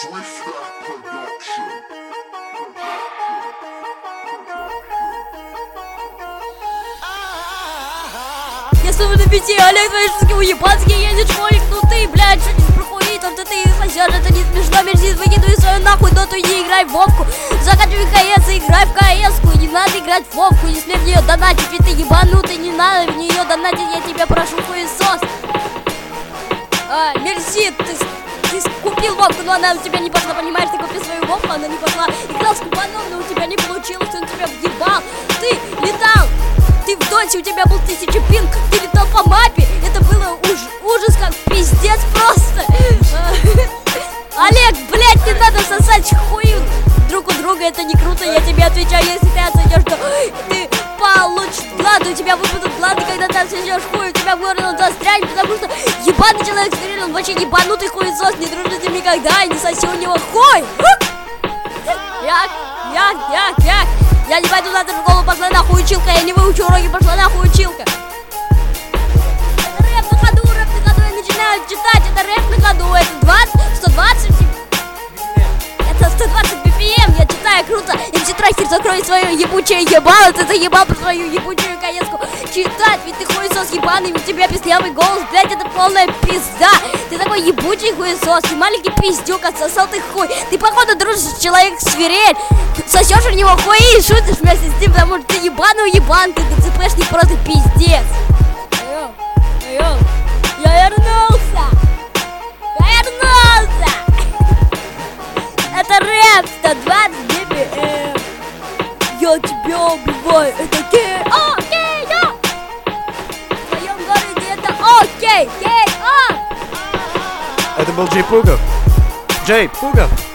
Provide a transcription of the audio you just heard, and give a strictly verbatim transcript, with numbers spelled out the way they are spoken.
Если вы на пяти, Олег, твои шутки уебанские, едет школьник, ну ты, блядь, что здесь проходит, он ты ты сосешь, это не смешно, мерзит, выкидывай свою нахуй доту, не играй в Вовку, закачивай КС и играй в КС-ку, не надо играть в Вовку, не смей в нее донатить, ведь ты ебанутый, не надо в нее донатить, я тебя прошу, хуесос. А, мерзит, ты, ты купил Вовку, но она у тебя не пошла, понимаешь, ты купил свою Вовку, она не пошла, играл с купаном, но у тебя не получилось, он тебя въебал, ты летал. Ты в доте, у тебя был тысяча пинг, ты летал по мапе, это было уж, ужас как пиздец просто. Олег, блядь, не надо сосать хую друг у друга, это не круто, я тебе отвечаю, если ты отсосешь, то ты получишь глады, у тебя выпадут глады, когда ты отсосешь хуй, у тебя горло застрянет, потому что ебаный человек стерил, он вообще ебанутый хуесос, не дружи с ним никогда, и не соси у него хуй. Як, як, як, як. Я не пойду на эту школу, пошла нахуй училка, я не выучу уроки, пошла нахуй училка. Это рэп на ходу, рэп на ходу, я начинаю читать, это рэп на ходу, это двадцать, сто двадцать, это сто двадцать би пи эм, я читаю, круто. эм си Трахер, закрой свое ебучее ебало, ты заебал про свою ебучую конецку читать, ведь ты хуесос ебаный, у тебя песклявый голос, блять, это полная пизда. Ты такой ебучий хуесос, ты маленький пиздюк, отсосал ты хуй. Ты походу дружишь с человеком свирель, сосешь у него хуй и шутишь вместе с ним, потому что ты ебаный уебан, ты ДЦПшник просто пиздец. Айо, айо, я вернулся, я вернулся. Это рэп сто двадцать би пи эм. Я тебя убиваю, это кей, о, кей, о. В твоем городе это окей, кей, о. Это был Джей Пугов. Джей Пугов.